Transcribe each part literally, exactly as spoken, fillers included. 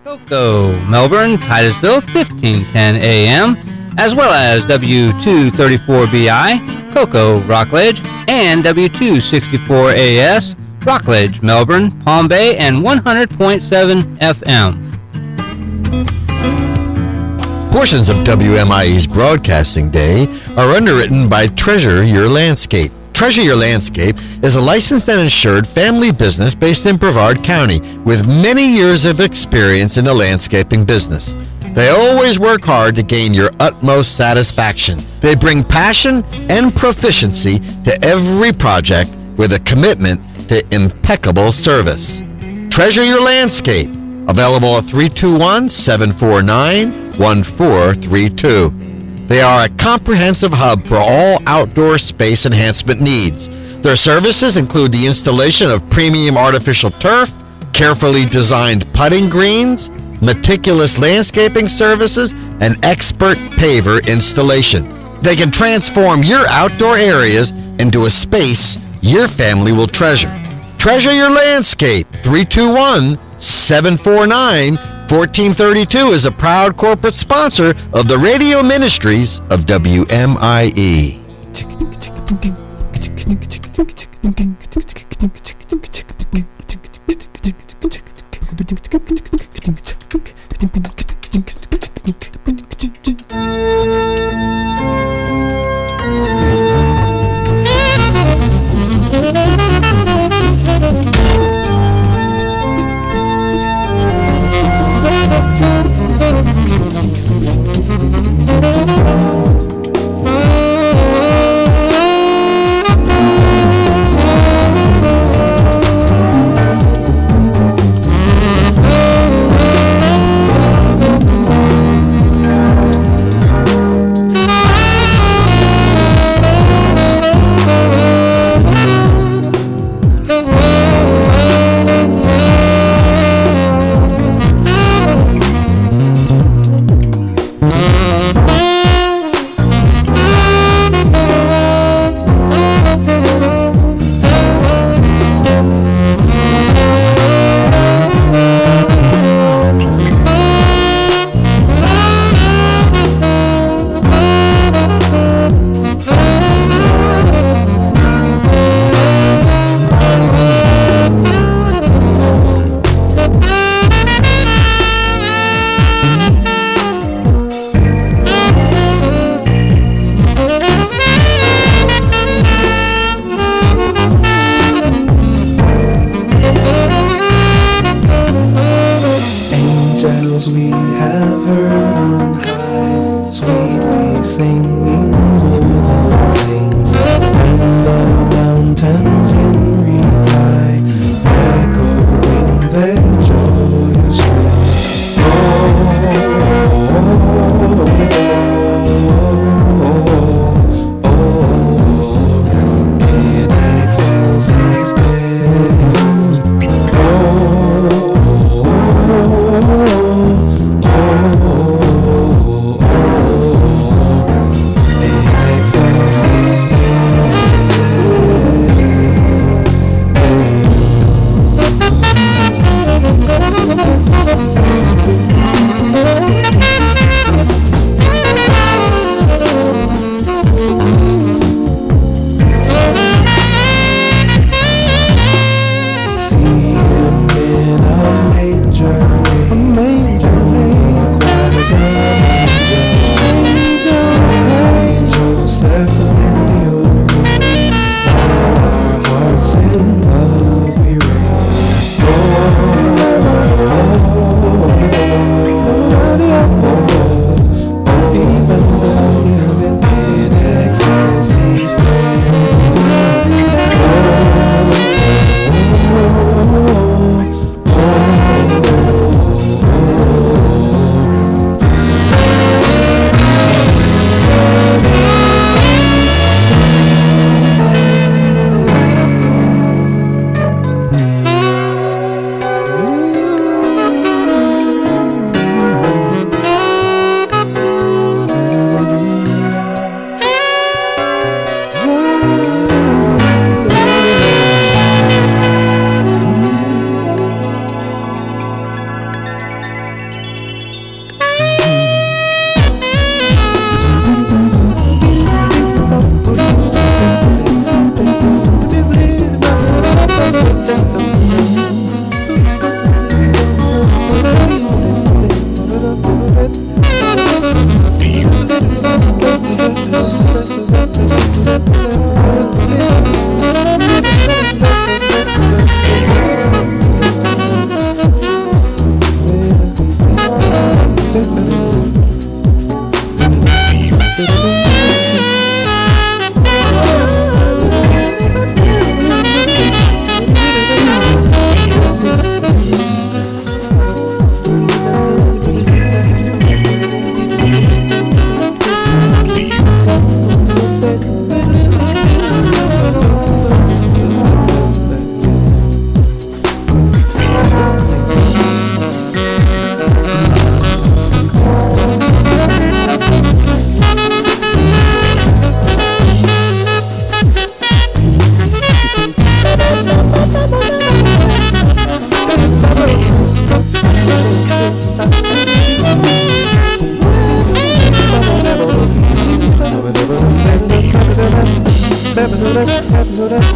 Cocoa, Melbourne, Titusville, fifteen ten A M, as well as W two thirty-four B I, Cocoa, Rockledge, and W two sixty-four A S, Rockledge, Melbourne, Palm Bay, and one hundred point seven F M. Portions of W M I E's Broadcasting Day are underwritten by Treasure Your Landscape. Treasure Your Landscape is a licensed and insured family business based in Brevard County with many years of experience in the landscaping business. They always work hard to gain your utmost satisfaction. They bring passion and proficiency to every project with a commitment to impeccable service. Treasure Your Landscape, available at three two one, seven four nine, one four three two. They are a comprehensive hub for all outdoor space enhancement needs. Their services include the installation of premium artificial turf, carefully designed putting greens, meticulous landscaping services, and expert paver installation. They can transform your outdoor areas into a space your family will treasure. Treasure Your Landscape, three two one, seven four nine, one four three two is a proud corporate sponsor of the radio ministries of W M I E.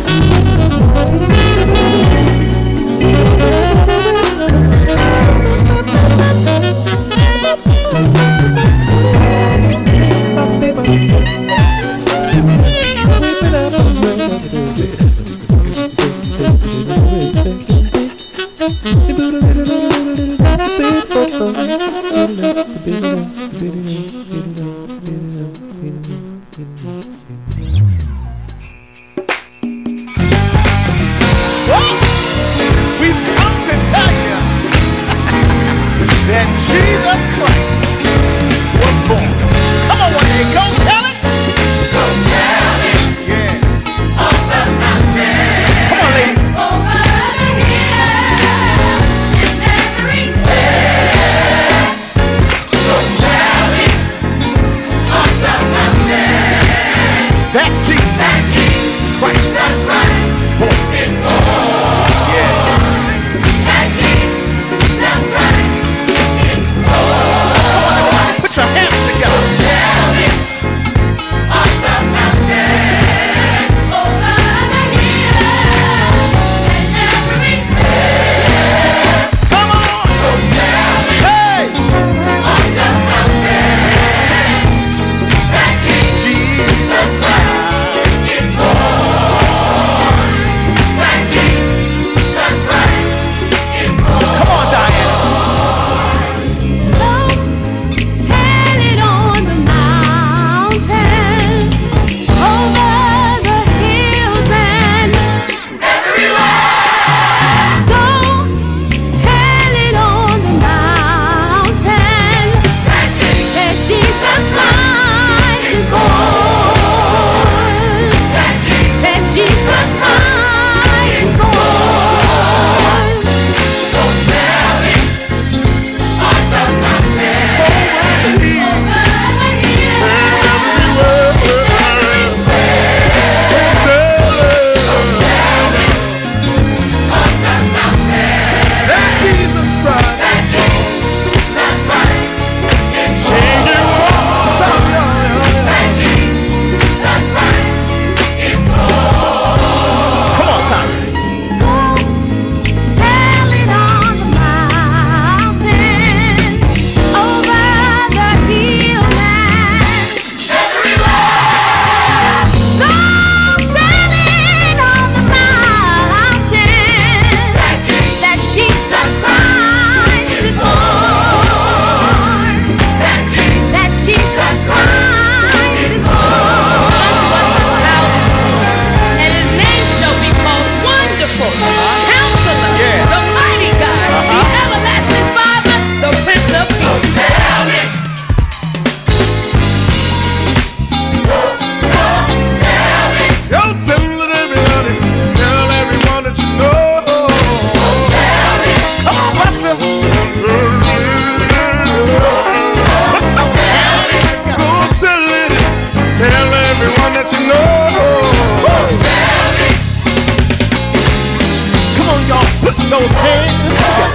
those hands together.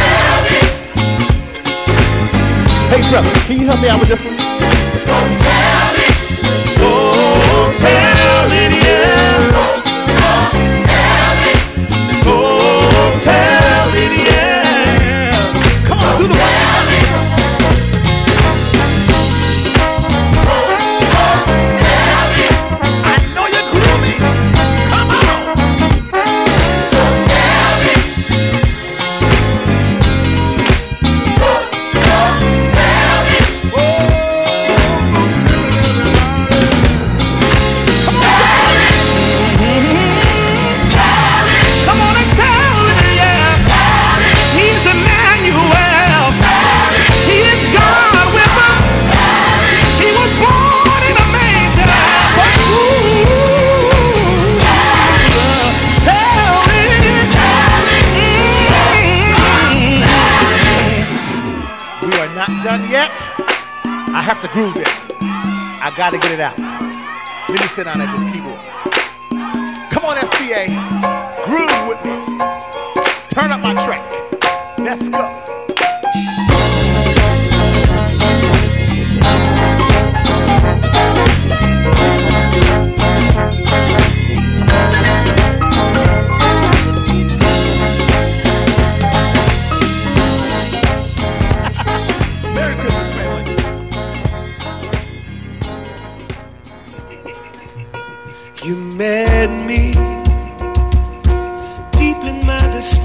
Hey brother, can you help me out with this one? Don't tell it. Don't tell it, yeah. Don't tell it. Don't tell it, yeah. Come on, do the one. Done yet? I have to groove this. I gotta get it out. Let me sit down at this keyboard. Come on, S C A, groove with me. Turn up my track. Let's go.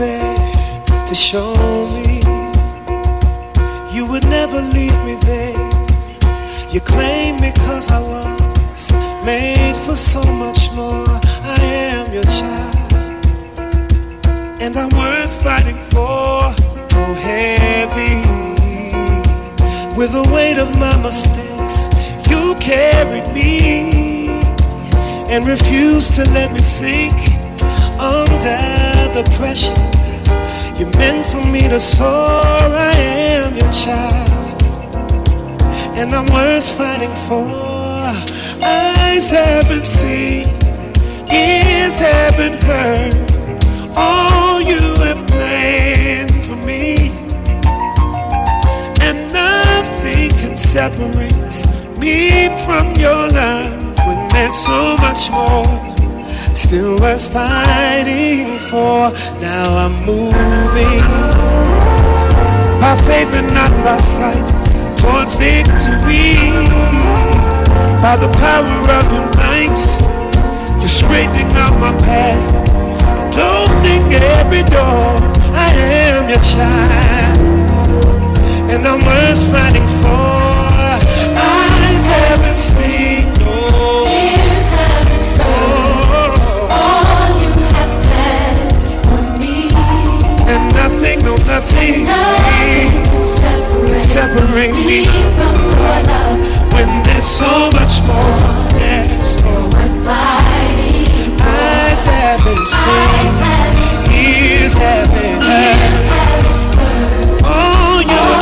despair to show me you would never leave me there. You claim me 'cause I was made for so much more. I am your child, and I'm worth fighting for. Oh, heavy with the weight of my mistakes, you carried me and refused to let me sink under the pressure. You meant for me to soar. I am your child, and I'm worth fighting for. Eyes haven't seen, ears haven't heard all you have planned for me, and nothing can separate me from your love when there's so much more still worth fighting for. Now I'm moving by faith and not by sight towards victory. By the power of your might, you're straightening out my path and opening every door. I am your child, and I'm worth fighting for. Eyes haven't seen, no. Ears haven't heard all you have planned for me, And nothing, no nothing, nothing can can separate separate me me from your love. when there's so much more. Yes, Still worth fighting for. eyes haven't Eyes seen, haven't seen, ears haven't heard ears haven't heard all your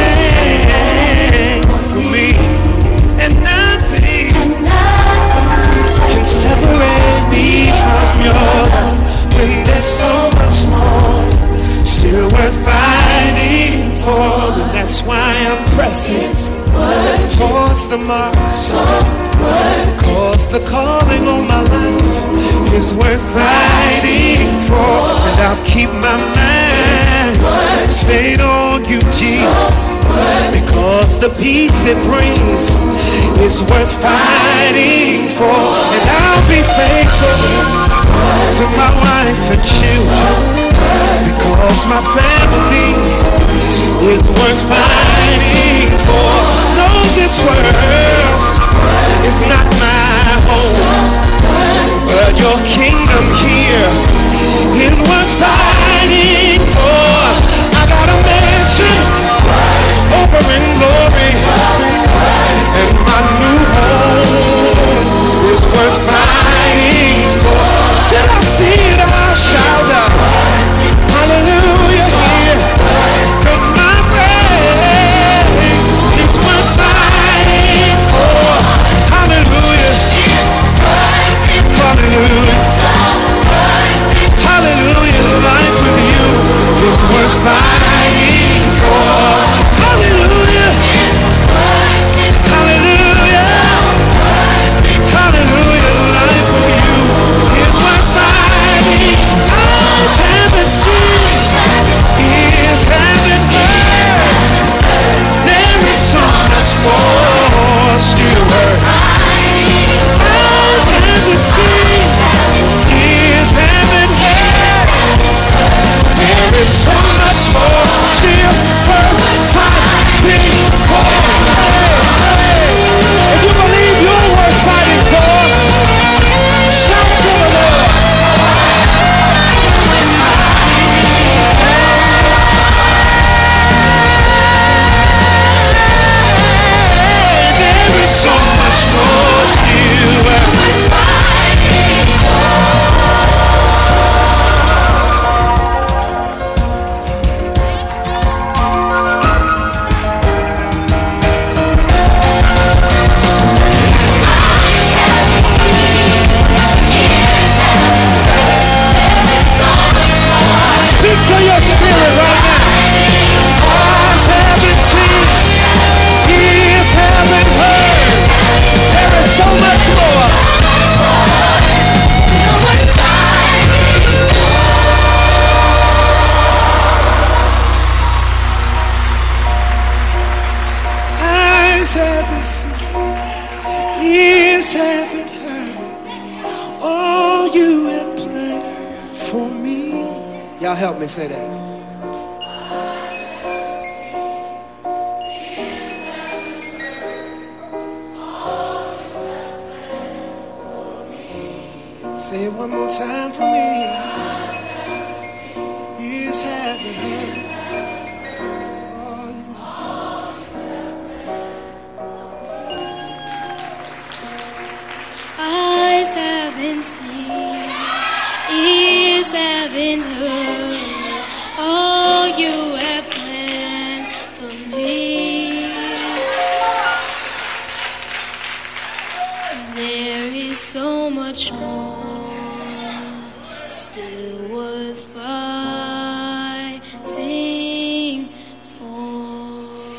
plans for me, and nothing and nothing can separate me from your love when there's so much more still worth fighting for. And that's why I'm pressing towards the mark, cause the calling on my life is worth fighting for. And I'll keep my mind stayed on you, Jesus, because the peace it brings is worth fighting for. And I'll be faithful to my wife and children, because my family is worth fighting for. No, this world is not my home, but your kingdom here is worth fighting for. I got a mansion over in glory, and my new home is worth fighting for. Till I see it, I'll shout out hallelujah here, 'cause my praise is worth fighting for. Hallelujah, hallelujah, hallelujah. Life with you is worth fighting for. Hallelujah, hallelujah, hallelujah. Life with you is worth fighting. Eyes haven't seen, ears haven't heard. There is so much more still worth. Eyes haven't seen, ears haven't heard. There is so much more still worth fighting for. If you believe you're worth fighting for, shout to the Lord. There is so much more still worth fighting for. Speak to your spirit right now. Eyes haven't seen, ears haven't heard. There is so much more. still worth fighting for. Eyes haven't seen, ears haven't heard all you have planned for me. Y'all help me say that. Say it one more time for me. He is having heard all you. Eyes haven't seen, ears haven't heard all you have planned for me. There is so much more still worth fighting for.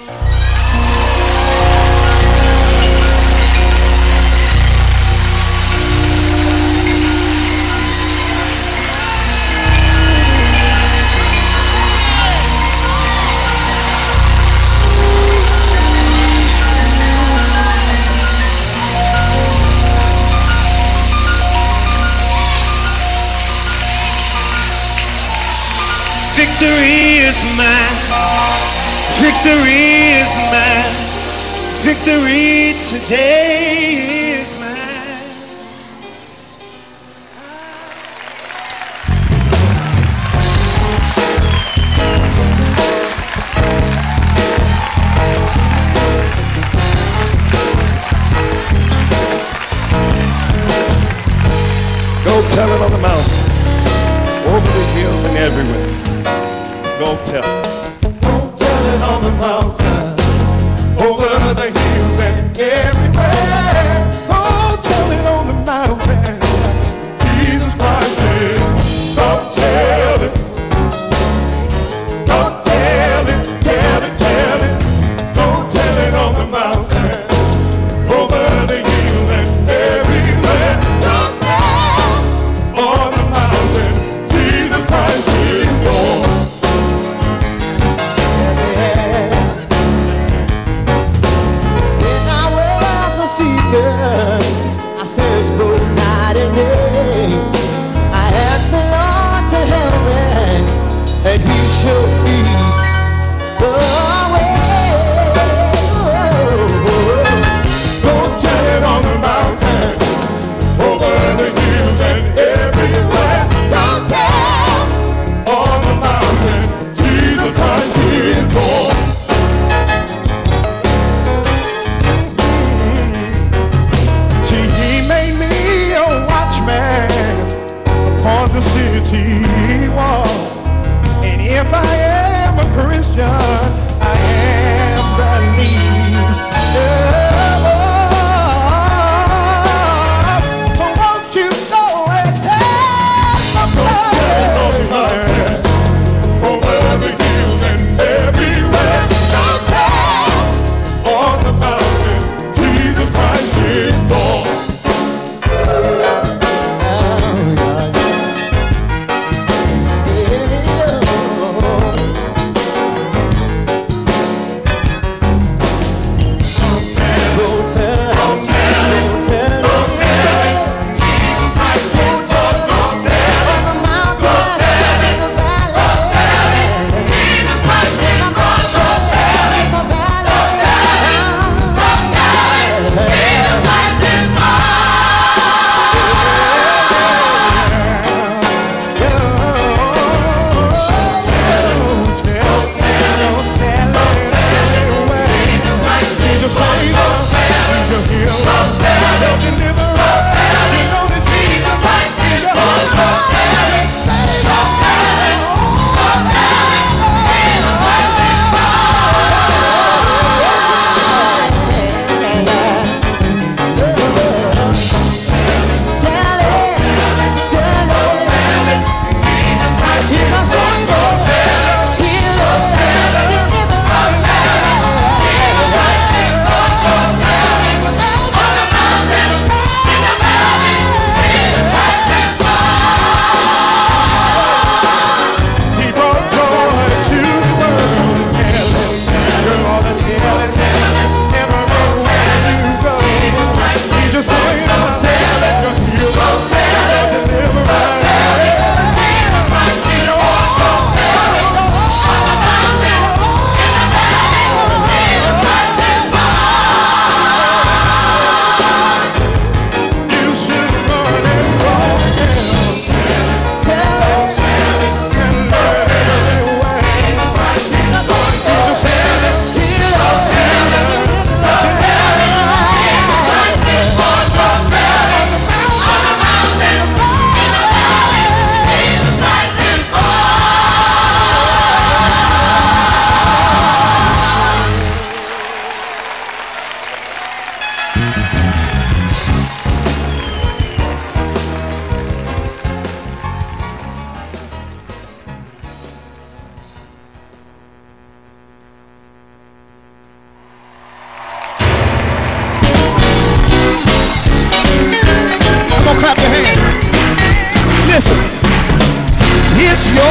Victory is mine. Victory is mine. Victory today is mine. Go tell it on the mountain, over the hills and everywhere. Go tell it. Go tell it on the mountain, over the hills and everywhere. Go tell it on the mountain, Jesus Christ is. Go tell it. Go tell it, tell it, tell it. Go tell it on the mountain, over the hills and everywhere. Go tell on the mountain, Jesus Christ is Lord. I searched both night and day. I asked the Lord to help me, and He showed me the way. Go tell it on the mountain, over the hills and everywhere. Go tell on the mountain, Jesus Christ is Lord. On the city wall, and if I am a Christian, I am the least. Oh, so won't you go and tell somebody over the hills and everywhere? Go tell on the mountain, Jesus Christ is Lord.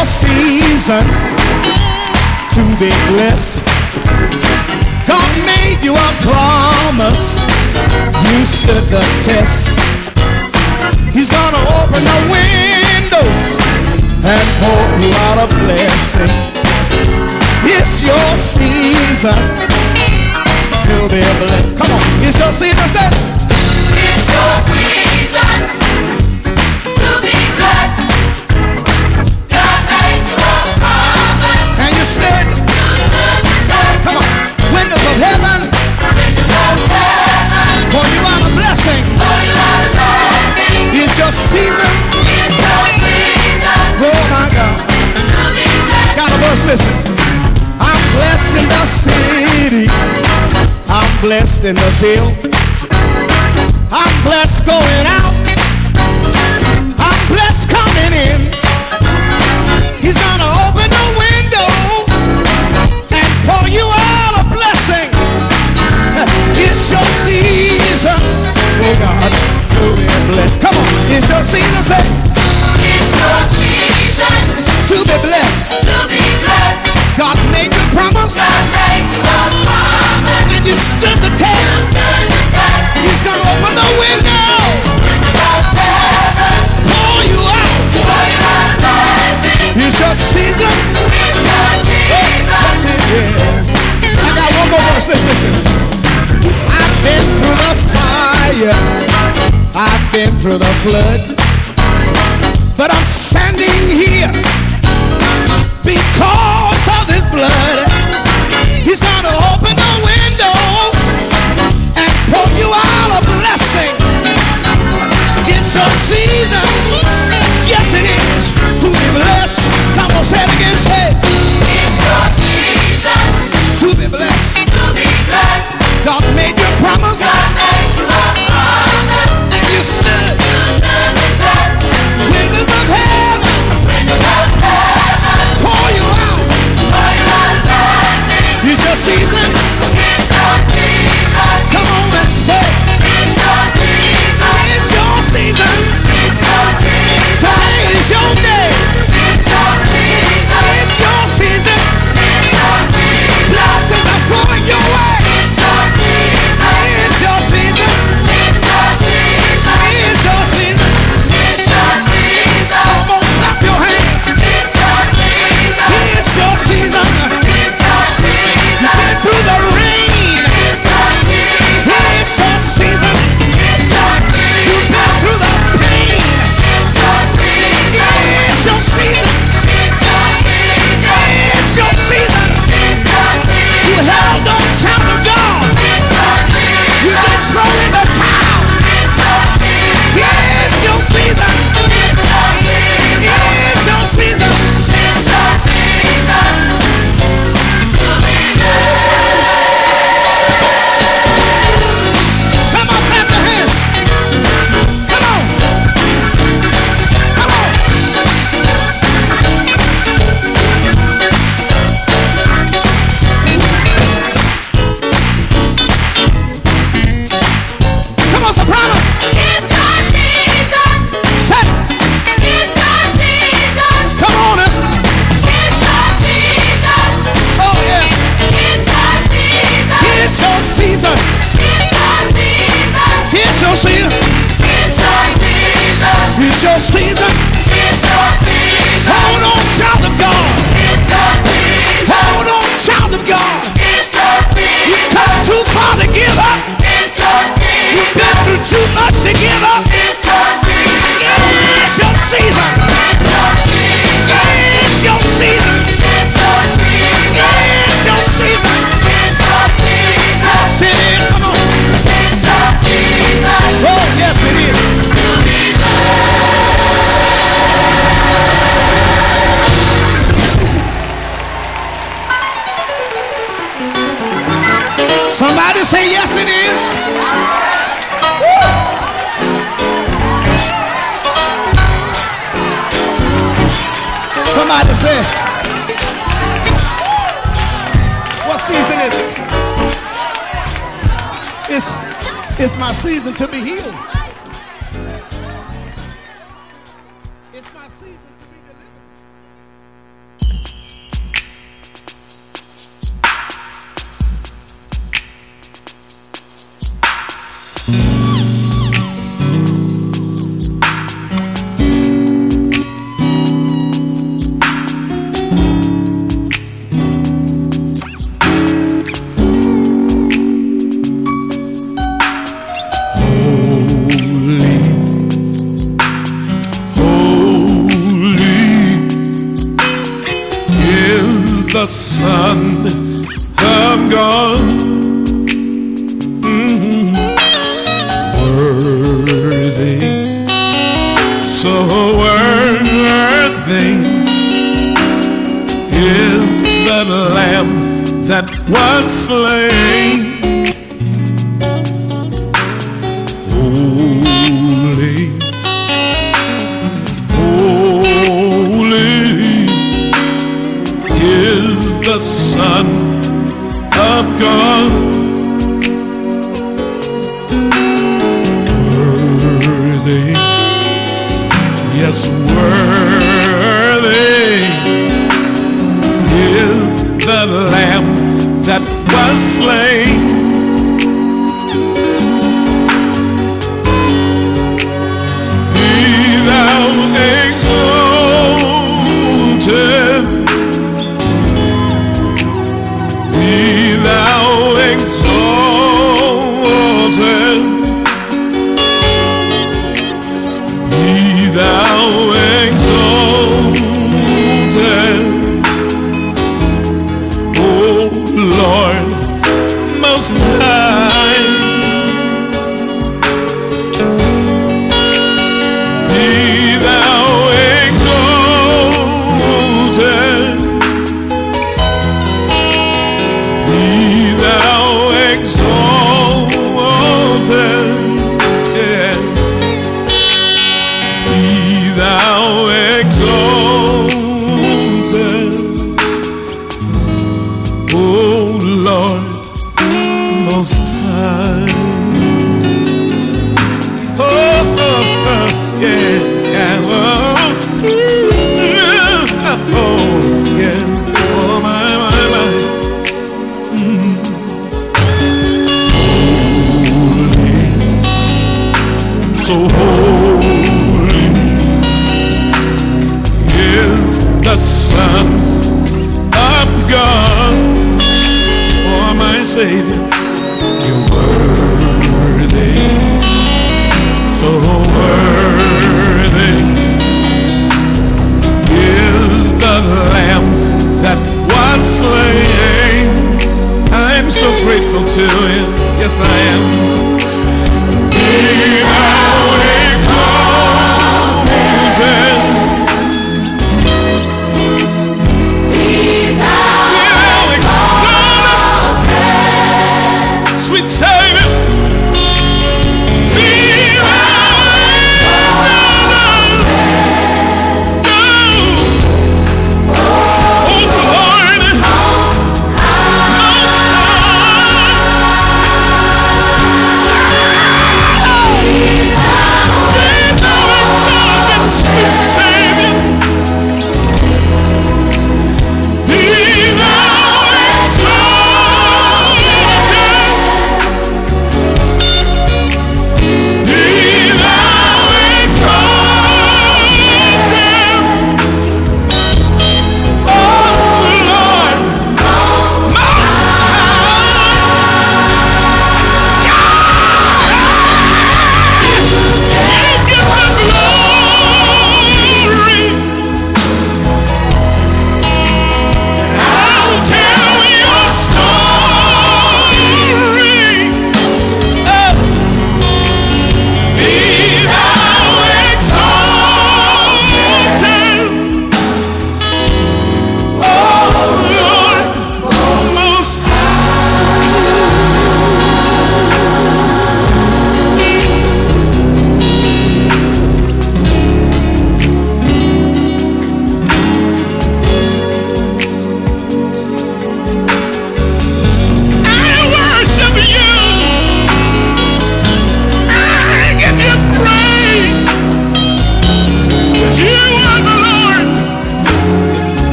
your season to be blessed. God made you a promise. You stood the test. He's gonna open the windows and pour you out a blessing. It's your season to be blessed. Come on, it's your season, say. It's your season to be blessed. God made you a promise. And you stood. You stood the test. Come on, windows of heaven. Windows of heaven. Pour you out a blessing. Pour you out a blessing. It's your season. It's your season Oh my God. to be blessed. Got a verse, listen. I'm blessed in the city. I'm blessed in the field. I'm blessed going out. I'm blessed coming in. He's gonna open the windows and pour you out a blessing. It's your season, oh God, to be blessed. Come on, it's your season, say. It's your season To be blessed. to be blessed. God made you promise, God made you a promise. and you stood the test. Stood the test. He's gonna open the window, Windows of heaven. pour you out. Pour you out a blessing. It's your season. It's your season. Yes, it is. I got one more verse. Listen, listen. I've been through the fire. I've been through the flood. But I'm standing here because of His blood. He's gonna open the windows and pour you out a blessing. It's your season. Yes, it is. To be blessed. Come on, say it again. Say, It's your season to be blessed. to be blessed. God made you a promise, God made you a promise. and you stood. You stood the test. Windows of heaven, Windows of heaven. pour you out. Pour you out a blessing. It's your season. It's your season. Come on and say, It's your season. it's your season. It's your season. Today is your day. It's your season. It's your season. It's your season. Blessings are flowing your way. It's your season. It's your season. It's your season. It's your season. It's your season. Come on, clap your hands. It's your season. It's your season. It's your season. You've been through the rain. It's your season. It's your season. It's your You've season. been through the pain. It's your season. It's your season. It's your season. It's your season. It's your season. You held on, child of God. It's your season. You didn't throw in the towel. It's your season. It's your season. It's your season. It's your season. It's your season. Come on, clap your hands. Come on. Come on. Come on, soprano. It's your season. Set. It's your season. Come on, us. It's your season. Oh, yes. It's your season. It's your season. It's your season. It's your season. It's your season. It's your season. It's your season. Hold on, child of God. It's your season. Hold on, child of God. It's your You season. come too far to give up. It's your season. You've been through too much to give up. It's your season. It's your season. It's your season. It's your season. It's your season. It's your season. It's your season. Yes, it is. Come on. It's your season. Oh, yes, it is. Somebody say, yes, it is. Somebody say, what season is it? It's, it's my season to be healed. It's my season to be delivered. The Son of God, mm-hmm. Worthy, so worthy is the Lamb that was slain. Holy, holy is the Son of God. Worthy, yes, worthy is the Lamb that was slain. Be thou exalted, be thou exalted, be thou exalted, O Lord Most High. Be thou exalted, be thou exalted, yeah. Be thou exalted, O Lord Most High. Oh, oh, oh, yeah, yeah, oh, yeah, oh, yeah, oh, my, my, my. So holy is the Son of God, oh my Savior, you're worthy, so worthy is the Lamb that was slain. I'm so grateful to Him, yes I am. Be thou exalted, be thou exalted, sweet Savior. Be thou exalted, oh Lord, Most High.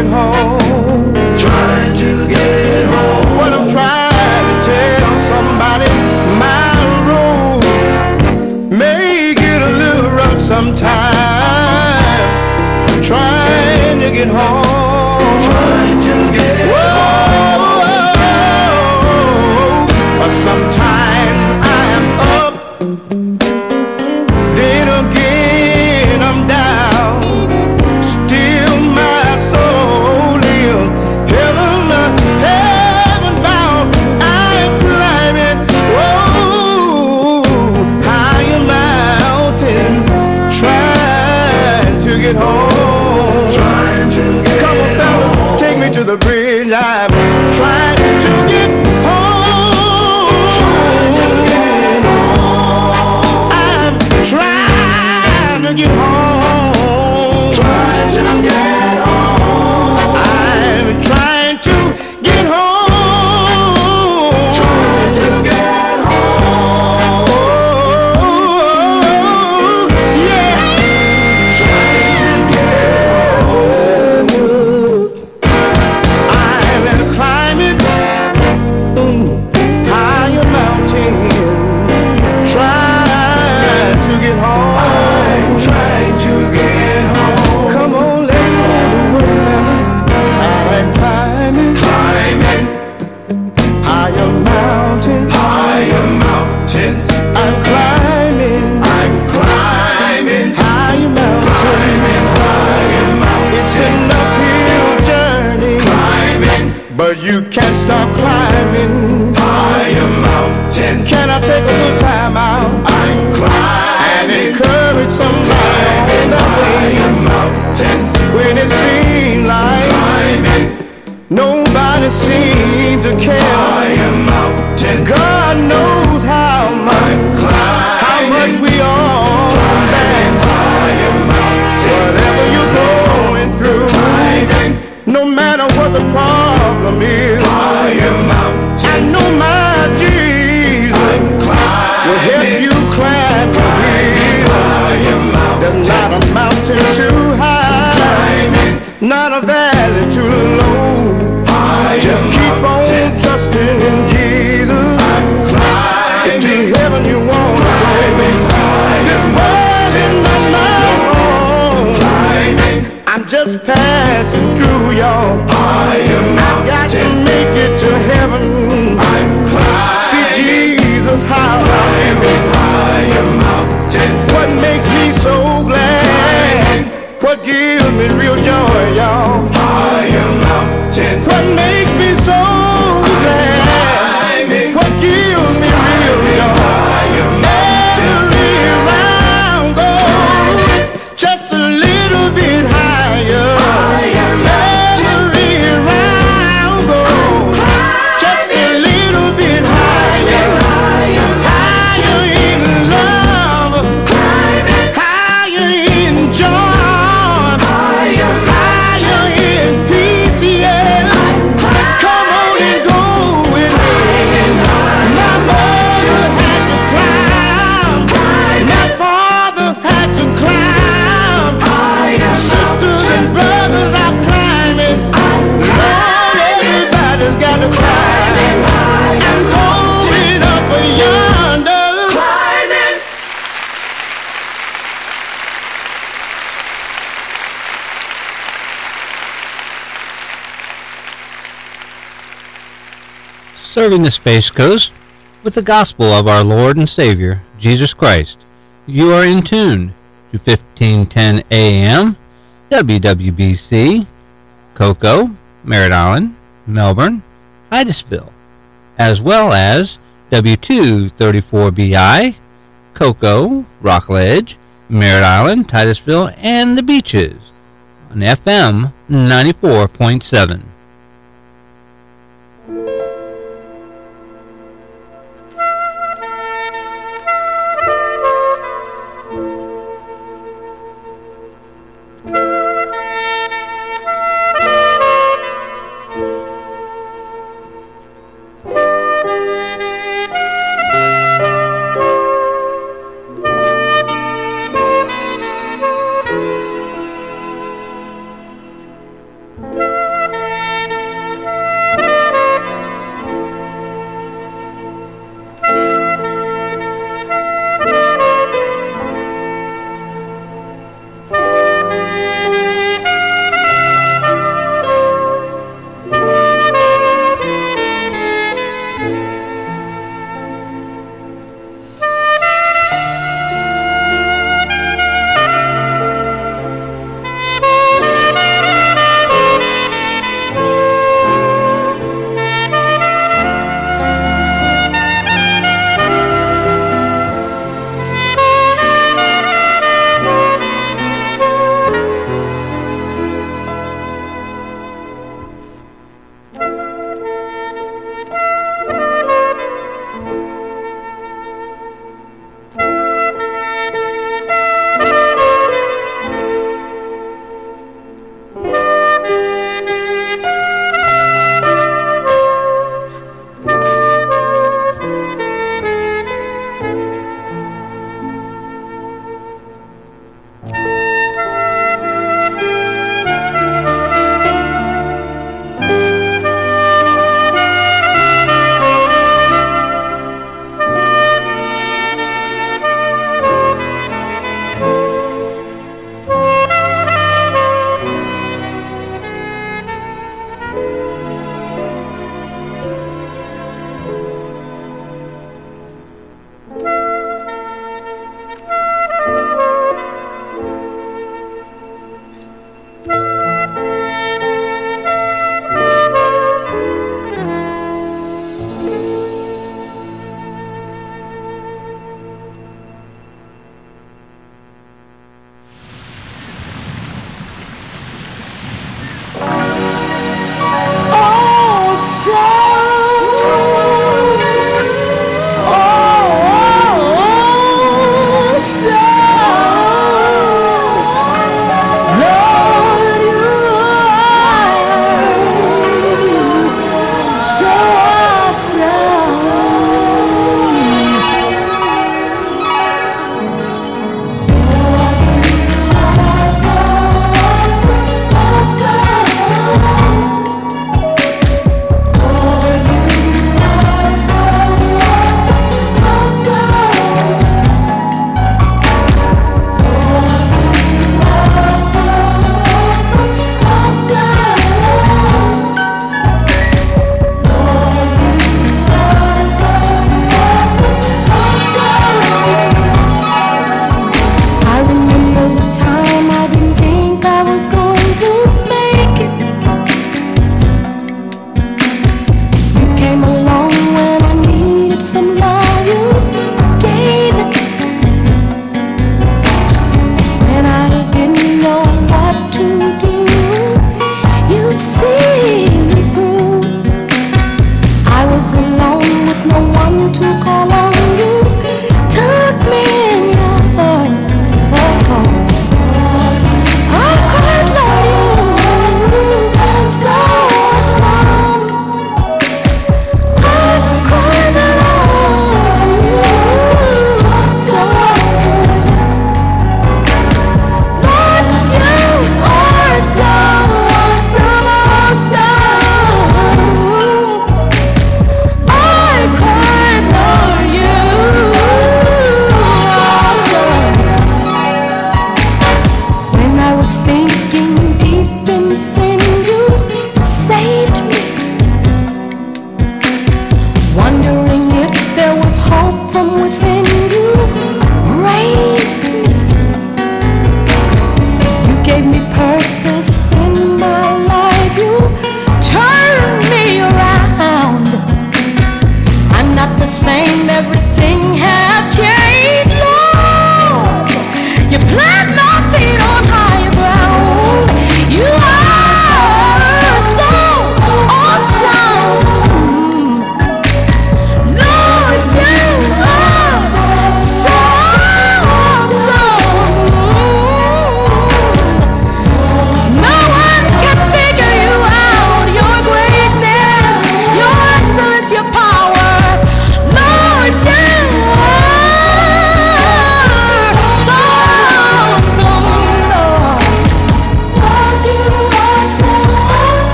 get home. Trying to get home. What I'm trying to tell somebody, my road may get a little rough sometimes. Trying to get home. Trying to get Whoa, but sometimes I am up, then again I'm down. Still my soul lives heaven, heaven bound. I'm climbing, whoa, higher mountains, trying to get home. Trying to get Come on, fellas, take me to the bridge. I'm trying to get home. Trying to get home. I'm trying to get home. Trying to get home. I'm trying to get home. Trying to get home. Oh, yeah. Trying to get home. I'm climbing mm, higher mountain, trying to get home. I'm trying to get home. Come on, let's go to work, fellas. I'm climbing Climbing higher mountain. higher mountains. I'm climbing I'm climbing, higher mountain. climbing higher It's an mountains. uphill journey, Climbing but you can't stop climbing. higher mountains. Can I take a little time out I'm and climbing, encourage somebody on the way higher mountains. when it seems like Climbing nobody seems to care? higher mountains. God knows how much, how much we all stand. Higher mountains. Whatever you're going through, Climbing no matter what the problem is, higher mountains. I know my Jesus will help Climbing you climb the hill. higher There's mountains. not a mountain too high, Climbing not a valley too low. higher Just keep on mountains. trusting in Jesus. If to Climbing heaven you want to go, this world is not my own. climbing I'm just passing through, y'all. higher I've got to mountains. make it to heaven. I'm See climbing Jesus, how higher mountains. what makes me so glad, what gives me real joy, y'all. Higher mountains. What makes me so glad, Climbing what gives me real joy. higher mountains. Every round goes just a little bit higher. Every round goes just a little bit higher. Higher in love, higher in joy, higher in peace, yeah. Come on and go with me. My mother had to climb, my father had to climb, sisters and brothers are climbing. Lord, everybody's got to climb. I'm going up yonder. Serving the Space Coast with the gospel of our Lord and Savior, Jesus Christ. You are in tune to fifteen ten A M, W W B C, Cocoa, Merritt Island, Melbourne, Titusville, as well as W two thirty-four B I, Cocoa, Rockledge, Merritt Island, Titusville, and the Beaches on F M ninety-four point seven. Thank you.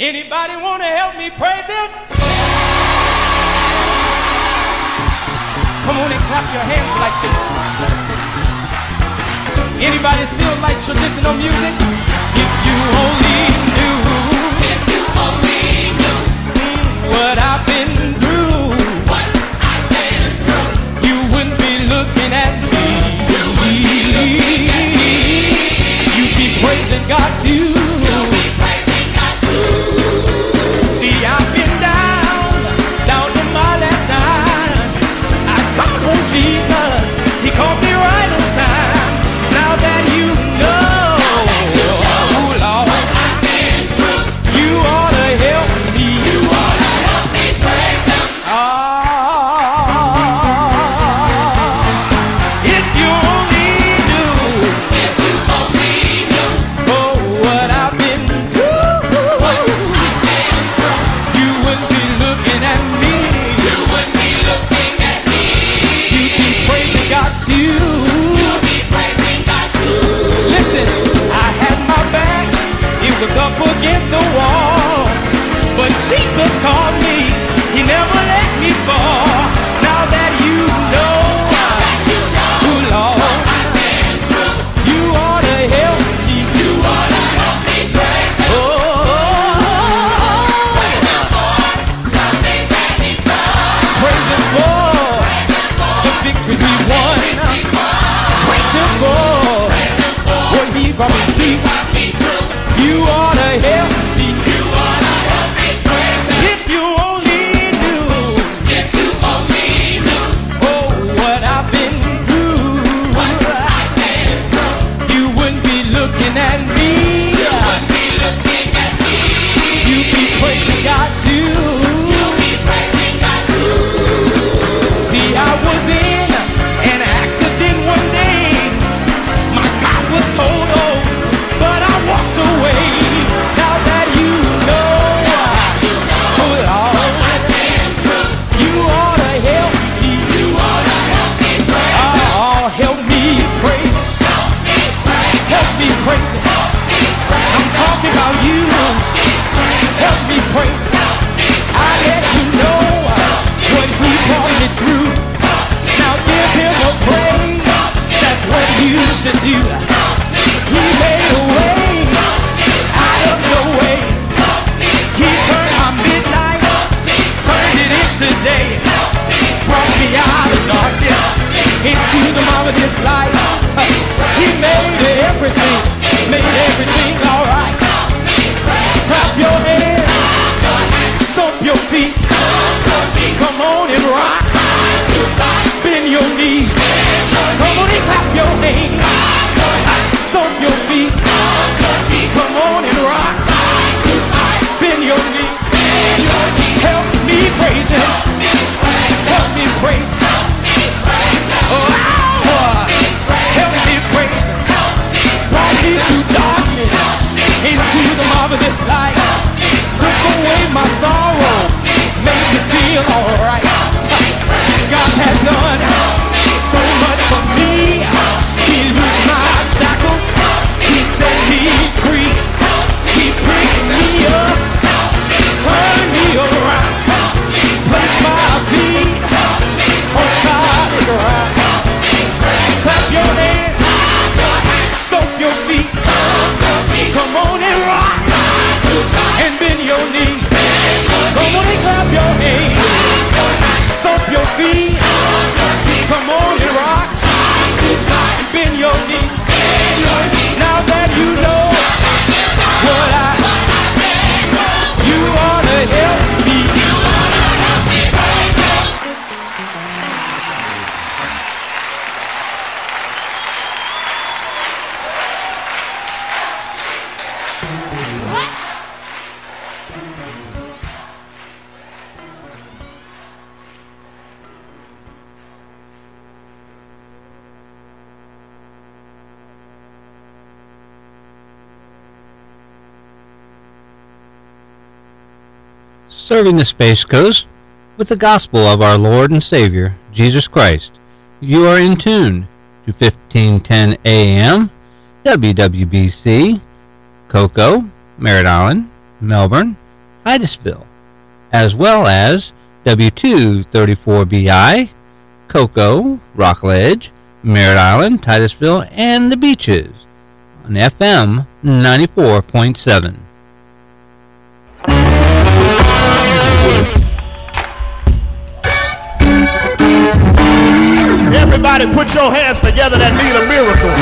Anybody want to help me praise him? Come on and clap your hands like this. Anybody still like traditional music? If you only knew, if you only knew what I've been through, what I've been through, you wouldn't be looking at me. You wouldn't be looking at me. You'd be praising God too. You'll be praising God too. See, I've been down, down to my last dime. I called on Jesus, he called me right on time. Now that you know, now that you know, oh Lord, what I've been through, you ought to help me. You ought to help me praise him. Oh, if you only knew, if you only knew, oh, what I've been through, what I've been through, you wouldn't be looking at me. You wouldn't be looking at me. You'd be praising God too. You'd be praising God too. Listen, I had my back, it was up against the wall, but Jesus called me, he never let me fall. Now that you know, now that you know, oh Lord, what I've been through, you ought to help me. You ought to help me praise him. Oh, praise him for the things that he's done. Praise him for the victories we won. Praise him for what he brought me through. You ought to help me. You ought to help me praise him. If you only knew, if you only knew, oh, what I've been through, what I've been through, you wouldn't be looking at me. You wouldn't be looking at me. You'd be praising God too. You'd be praising God too. See, I was in an accident one day. My car was totaled, but I walked away. Now that you know, oh Lord, what I've been through, you ought to help me. You ought to help me praise. Oh, help me praise. Help me praise. Help me praise. I'm talking about you. Help me praise. I let you know what he brought me through. Now give him a praise. That's what you should do. He made a way out of no way. He turned my midnight, turned it into day. Brought me out of darkness into the marvelous light. He made everything, made everything alright. Clap your hands, stomp your feet. Come on and rock. Bend your knees. Come on and clap your hands. Stomp your feet. Come on and rock. Bend your knees. Help me praise him. Help me praise him. Oh, help me praise him. Brought me through darkness into the marvelous light. Took away my sorrow, made me feel alright. God has done so much for me. He loosed my shackles, he set me free. He picked me up, turned me around, placed my feet on solid ground. Clap your hands, stomp your feet. Come on and rock, and bend your knees. Come on and clap your hands, stomp your feet. Come on and rock, and bend your knees. Now that you know what I, you ought to help me. Serving the Space Coast with the gospel of our Lord and Savior, Jesus Christ. You are in tune to fifteen ten A M, W W B C, Cocoa, Merritt Island, Melbourne, Titusville, as well as W two thirty-four B I, Cocoa, Rockledge, Merritt Island, Titusville, and the Beaches on F M ninety-four point seven. Everybody put your hands together that need a miracle.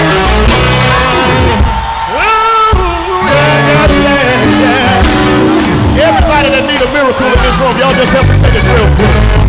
Oh, yeah, yeah, yeah. Everybody that need a miracle in this room, y'all just help me say this real quick.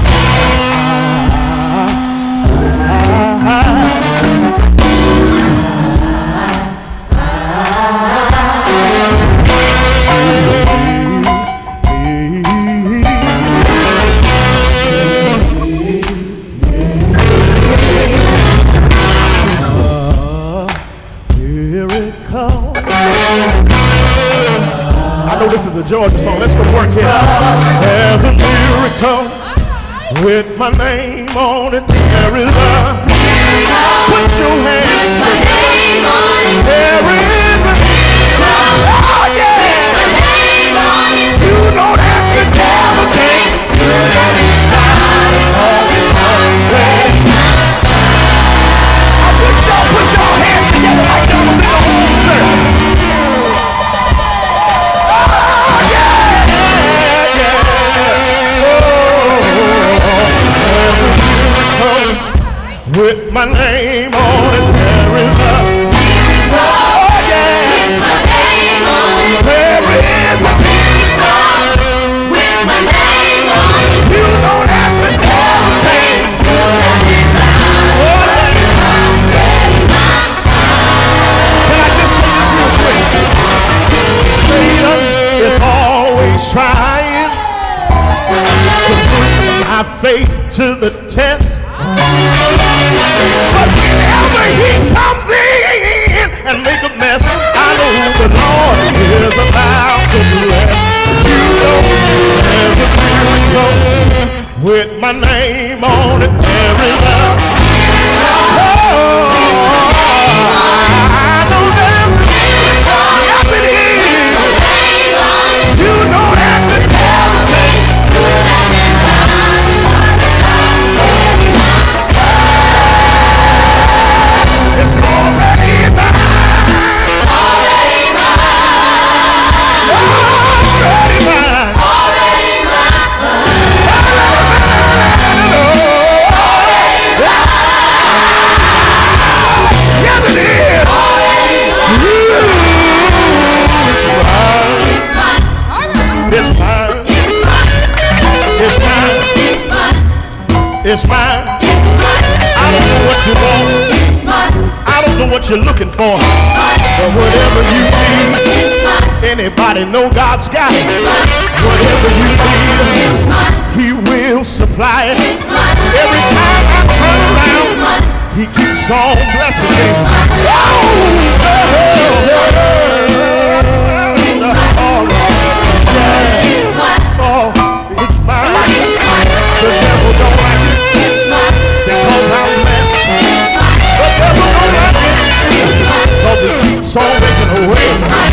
This is a Georgia song. Let's go to work here. There's a miracle with my name on it. There is a miracle. Put your hands with my name on it. There is a miracle. Oh yeah. With my name on it. You know that the devil can't do nothing about it. I wish y'all put your hands together like that was in the whole church. With my name on it, there is a miracle. Oh yeah. With my name on it, there is a miracle. With my name on it, you know that the devil can't do nothing about it. Can I just say this real quick? Satan is always trying to put my faith to the test. But whenever he comes in and make a mess, I know the Lord is about to bless. You know there's a miracle with my name on it. There is a oh, I know there's a miracle. Yes, it is. You know that the devil can't do nothing about it. It's already mine. Already mine. Already mine. Already mine. Already mine. Yes, it is. Already mine. It's mine. It's mine. It's mine. It's mine. I don't know what you want. I don't know what you're looking for, but whatever you need, anybody know God's got it. Whatever you need, He will supply it. Every time I turn around, He keeps on blessing me. Oh, oh, oh, oh, it's mine. The devil don't like it because I'm blessed. The devil don't like it because it keeps on making a way.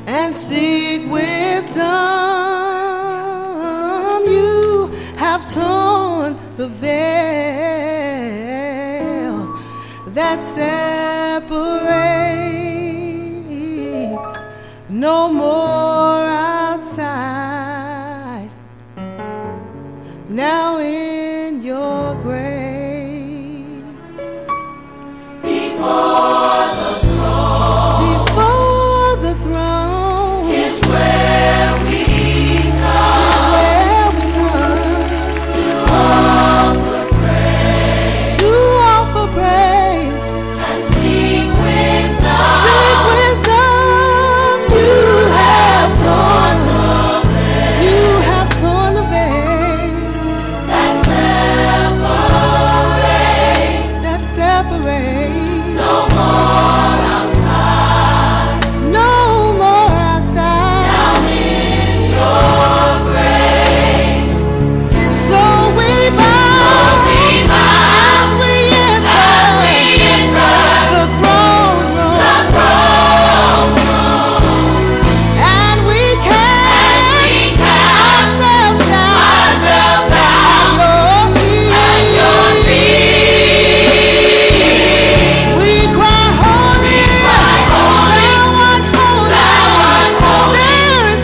and seek wisdom. You have torn the veil that separates. No more